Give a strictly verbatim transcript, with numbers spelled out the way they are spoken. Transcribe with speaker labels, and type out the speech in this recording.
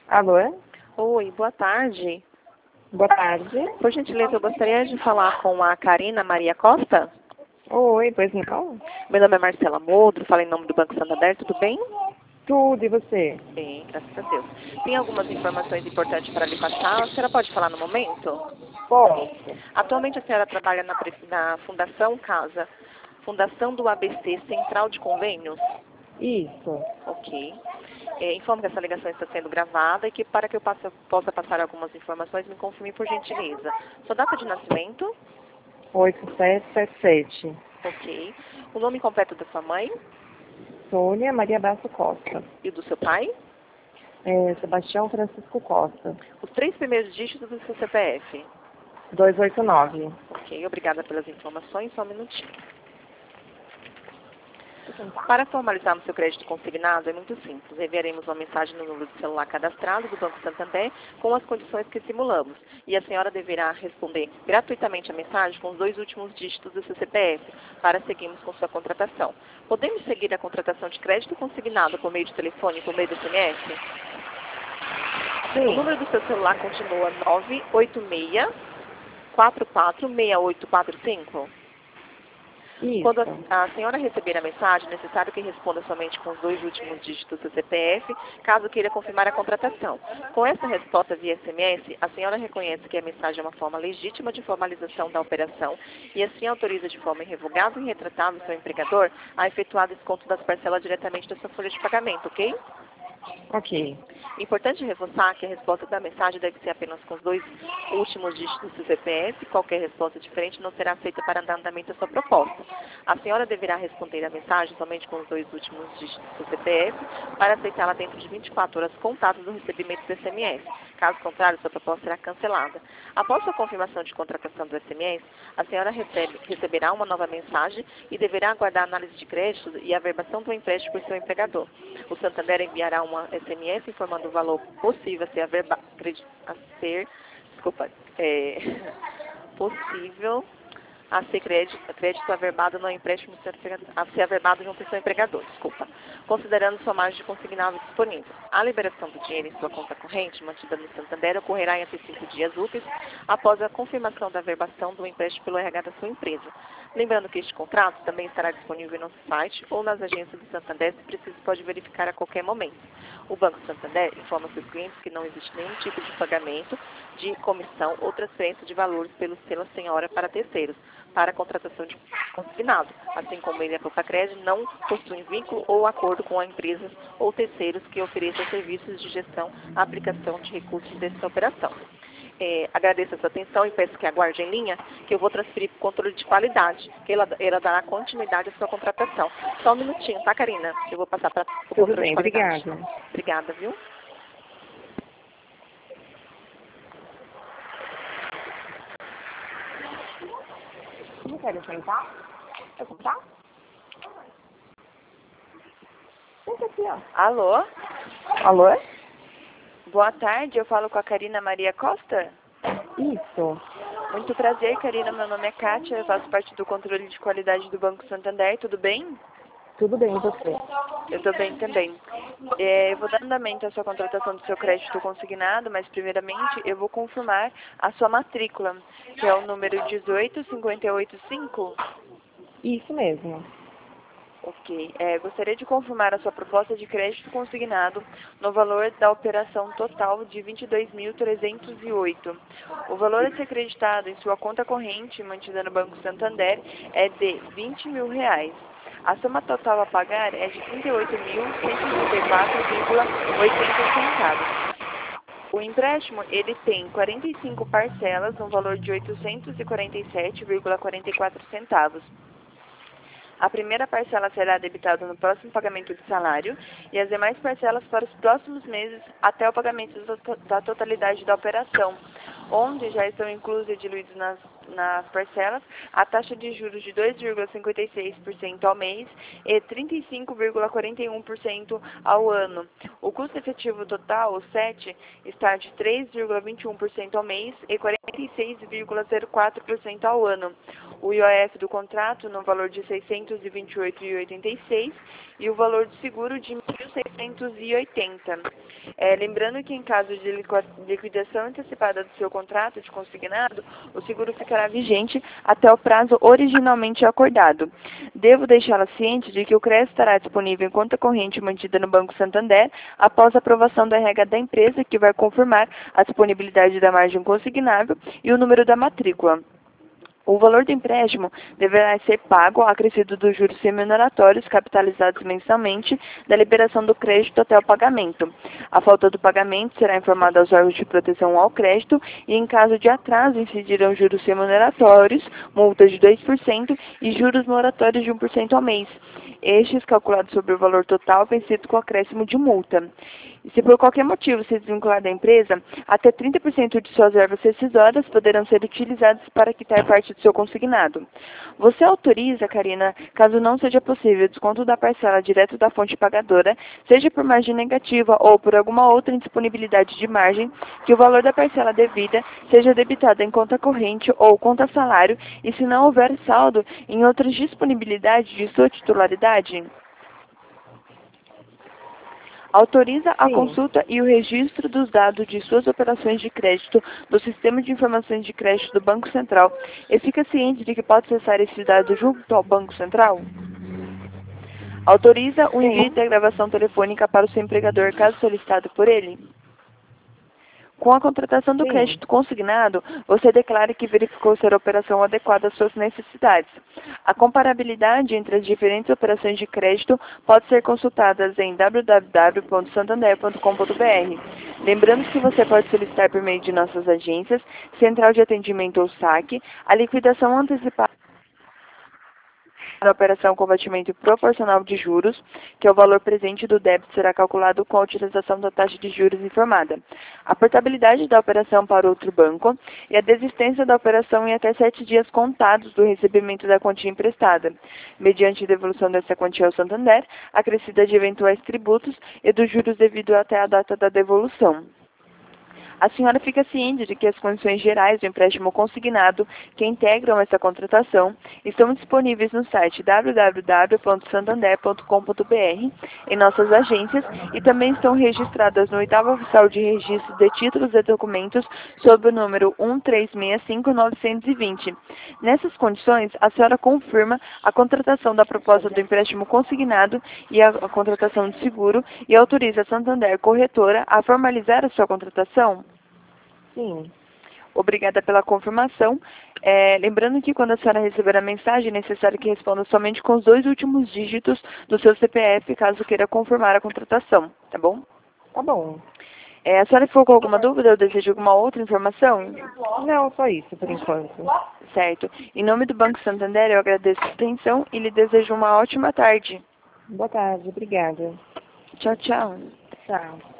Speaker 1: Alô?
Speaker 2: Oi, boa tarde.
Speaker 1: Boa tarde.
Speaker 2: Por gentileza, eu gostaria de falar com a Karina Maria Costa.
Speaker 1: Oi, pois não?
Speaker 2: Meu nome é Marcela Modro, falo em nome do Banco Santander, tudo bem?
Speaker 1: Tudo, e você?
Speaker 2: Bem, graças a Deus. Tem algumas informações importantes para lhe passar. A senhora pode falar no momento?
Speaker 1: Posso.
Speaker 2: Atualmente a senhora trabalha na, pre- na Fundação Casa, Fundação do A B C Central de Convênios?
Speaker 1: Isso.
Speaker 2: Ok. É, informo que essa ligação está sendo gravada e que para que eu passe- possa passar algumas informações, me confirme por gentileza. Sua data de nascimento?
Speaker 1: oito sete sete sete.
Speaker 2: Ok. O nome completo da sua mãe
Speaker 1: Sônia Maria Basso Costa.
Speaker 2: e do seu pai?
Speaker 1: É, Sebastião Francisco Costa.
Speaker 2: Os três primeiros dígitos do seu C P F.
Speaker 1: duzentos e oitenta e nove.
Speaker 2: Ok, obrigada pelas informações. Só um minutinho. Para formalizarmos seu crédito consignado é muito simples. Enviaremos uma mensagem no número de celular cadastrado do Banco Santander com as condições que simulamos. E a senhora deverá responder gratuitamente a mensagem com os dois últimos dígitos do seu C P F para seguirmos com sua contratação. Podemos seguir a contratação de crédito consignado por meio de telefone e por meio do S M S?
Speaker 1: Sim.
Speaker 2: O número do seu celular continua nove oito seis, quatro quatro, seis oito quatro cinco?
Speaker 1: Isso.
Speaker 2: Quando a, a senhora receber a mensagem, é necessário que responda somente com os dois últimos dígitos do seu C P F, caso queira confirmar a contratação. Com essa resposta via S M S, a senhora reconhece que a mensagem é uma forma legítima de formalização da operação e assim autoriza de forma irrevogável e retratável seu empregador a efetuar desconto das parcelas diretamente da sua folha de pagamento, ok?
Speaker 1: Ok.
Speaker 2: Importante reforçar que a resposta da mensagem deve ser apenas com os dois últimos dígitos do seu C P F. Qualquer resposta diferente não será aceita para andamento da sua proposta. A senhora deverá responder a mensagem somente com os dois últimos dígitos do seu C P F para aceitá-la dentro de vinte e quatro horas contadas do recebimento do S M S. Caso contrário, sua proposta será cancelada. Após sua confirmação de contratação do S M S, a senhora recebe, receberá uma nova mensagem e deverá aguardar a análise de crédito e a averbação do empréstimo por seu empregador. O Santander enviará uma S M S informando o valor possível a ser, averba, a ser desculpa, é, possível a ser crédito, crédito averbado no empréstimo a ser averbado junto ao seu empregador, desculpa, considerando sua margem de consignável disponível. A liberação do dinheiro em sua conta corrente, mantida no Santander, ocorrerá em até cinco dias úteis após a confirmação da averbação do empréstimo pelo R H da sua empresa. Lembrando que este contrato também estará disponível em nosso site ou nas agências do Santander, se preciso pode verificar a qualquer momento. O Banco Santander informa seus clientes que não existe nenhum tipo de pagamento de comissão ou transferência de valores pelo pela senhora para terceiros, para a contratação de consignado, assim como ele e a Propacred não possuem vínculo ou acordo com empresas ou terceiros que ofereçam serviços de gestão, aplicação de recursos dessa operação. É, agradeço a sua atenção e peço que aguarde em linha, que eu vou transferir para o controle de qualidade, que ela, ela dará continuidade à sua contratação. Só um minutinho, tá, Karina? Eu vou passar para o
Speaker 1: Tudo
Speaker 2: controle
Speaker 1: bem,
Speaker 2: de qualidade.
Speaker 1: obrigada.
Speaker 2: Obrigada, viu?
Speaker 1: Não quero sentar? Quer sentar? Senta aqui, ó.
Speaker 2: Alô?
Speaker 1: Alô?
Speaker 2: Boa tarde, eu falo com a Karina Maria Costa?
Speaker 1: Isso.
Speaker 2: Muito prazer, Karina. Meu nome é Kátia, eu faço parte do controle de qualidade do Banco Santander. Tudo bem?
Speaker 1: Tudo bem, e você?
Speaker 2: Eu estou bem também. É, eu vou dar andamento à sua contratação do seu crédito consignado, mas primeiramente eu vou confirmar a sua matrícula, que é o número dezoito cinquenta e oito cinco.
Speaker 1: Isso mesmo.
Speaker 2: Ok. É, gostaria de confirmar a sua proposta de crédito consignado no valor da operação total de vinte e dois mil trezentos e oito. O valor a ser acreditado em sua conta corrente, mantida no Banco Santander, é de vinte mil reais. A soma total a pagar é de trinta e oito mil cento e trinta e quatro vírgula oitenta centavos. O empréstimo, ele tem quarenta e cinco parcelas no valor de oitocentos e quarenta e sete vírgula quarenta e quatro centavos. A primeira parcela será debitada no próximo pagamento de salário e as demais parcelas para os próximos meses até o pagamento da totalidade da operação, onde já estão inclusos e diluídos nas, nas parcelas a taxa de juros de dois vírgula cinquenta e seis por cento ao mês e trinta e cinco vírgula quarenta e um por cento ao ano. O custo efetivo total, o S E T, está de três vírgula vinte e um por cento ao mês e quarenta e seis vírgula zero quatro por cento ao ano. O I O F do contrato no valor de seiscentos e vinte e oito vírgula oitenta e seis e o valor de seguro de mil seiscentos e oitenta.
Speaker 3: É, lembrando que em caso de liqua- liquidação antecipada do seu contrato de consignado, o seguro ficará vigente até o prazo originalmente acordado. Devo deixá-la ciente de que o crédito estará disponível em conta corrente mantida no Banco Santander após a aprovação da regra da empresa, que vai confirmar a disponibilidade da margem consignável e o número da matrícula. O valor do empréstimo deverá ser pago acrescido dos juros remuneratórios capitalizados mensalmente da liberação do crédito até o pagamento. A falta do pagamento será informada aos órgãos de proteção ao crédito e, em caso de atraso, incidirão juros remuneratórios, multas de dois por cento e juros moratórios de um por cento ao mês. Estes calculados sobre o valor total vencido com acréscimo de multa. E se por qualquer motivo se desvincular da empresa, até trinta por cento de suas verbas rescisórias poderão ser utilizadas para quitar parte do seu consignado. Você autoriza, Karina, caso não seja possível o desconto da parcela direto da fonte pagadora, seja por margem negativa ou por alguma outra indisponibilidade de margem, que o valor da parcela devida seja debitado em conta corrente ou conta salário e se não houver saldo em outras disponibilidades de sua titularidade? Autoriza a
Speaker 1: Sim.
Speaker 3: consulta e o registro dos dados de suas operações de crédito do Sistema de Informações de Crédito do Banco Central e fica ciente de que pode acessar esses dados junto ao Banco Central? Autoriza o envio
Speaker 1: Sim.
Speaker 3: da gravação telefônica para o seu empregador, caso solicitado por ele? Com a contratação do
Speaker 1: Sim.
Speaker 3: crédito consignado, você declara que verificou ser a operação adequada às suas necessidades. A comparabilidade entre as diferentes operações de crédito pode ser consultada em w w w ponto santander ponto com ponto b r. Lembrando que você pode solicitar por meio de nossas agências, Central de Atendimento ou saque, a liquidação antecipada da operação com batimento proporcional de juros, que é o valor presente do débito será calculado com a utilização da taxa de juros informada, a portabilidade da operação para outro banco e a desistência da operação em até sete dias contados do recebimento da quantia emprestada, mediante devolução dessa quantia ao Santander, acrescida de eventuais tributos e dos juros devido até a data da devolução. A senhora fica ciente de que as condições gerais do empréstimo consignado que integram essa contratação estão disponíveis no site w w w ponto santander ponto com ponto b r, em nossas agências, e também estão registradas no oitavo oficial de registro de títulos e documentos sob o número um três seis cinco nove dois zero. Nessas condições, a senhora confirma a contratação da proposta do empréstimo consignado e a, a contratação de seguro e autoriza a Santander Corretora a formalizar a sua contratação?
Speaker 1: Sim.
Speaker 3: Obrigada pela confirmação. É, lembrando que quando a senhora receber a mensagem, é necessário que responda somente com os dois últimos dígitos do seu C P F, caso queira confirmar a contratação, tá bom?
Speaker 1: Tá bom.
Speaker 3: É, a senhora ficou com alguma dúvida ou deseja alguma outra informação?
Speaker 1: Não, só isso por enquanto.
Speaker 3: Certo. Em nome do Banco Santander, eu agradeço a atenção e lhe desejo uma ótima tarde.
Speaker 1: Boa tarde, obrigada.
Speaker 3: Tchau, tchau.
Speaker 1: Tchau.